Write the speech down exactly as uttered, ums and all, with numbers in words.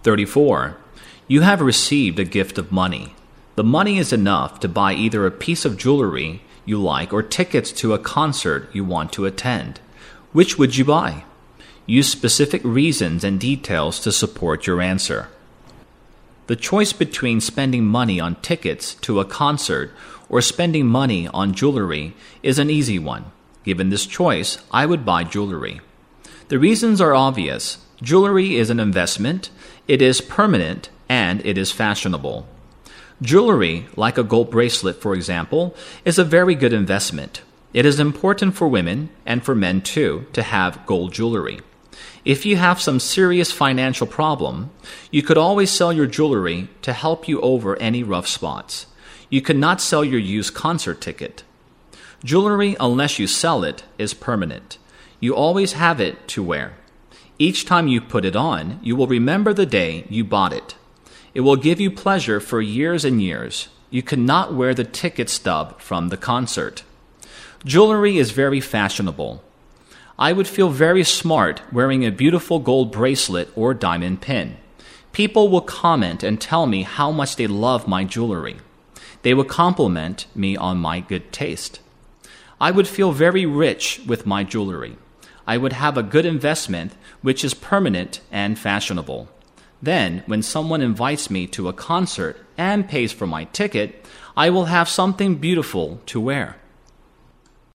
thirty-four. You have received a gift of money. The money is enough to buy either a piece of jewelry you like or tickets to a concert you want to attend. Which would you buy? Use specific reasons and details to support your answer. The choice between spending money on tickets to a concert or spending money on jewelry is an easy one. Given this choice, I would buy jewelry. The reasons are obvious. Jewelry is an investment, it is permanent, and it is fashionable. Jewelry, like a gold bracelet for example, is a very good investment. It is important for women, and for men too, to have gold jewelry. If you have some serious financial problem, you could always sell your jewelry to help you over any rough spots. You cannot sell your used concert ticket. Jewelry, unless you sell it, is permanent. You always have it to wear. Each time you put it on, you will remember the day you bought it. It will give you pleasure for years and years. You cannot wear the ticket stub from the concert. Jewelry is very fashionable. I would feel very smart wearing a beautiful gold bracelet or diamond pin. People will comment and tell me how much they love my jewelry. They will compliment me on my good taste. I would feel very rich with my jewelry. I would have a good investment which is permanent and fashionable. Then, when someone invites me to a concert and pays for my ticket, I will have something beautiful to wear.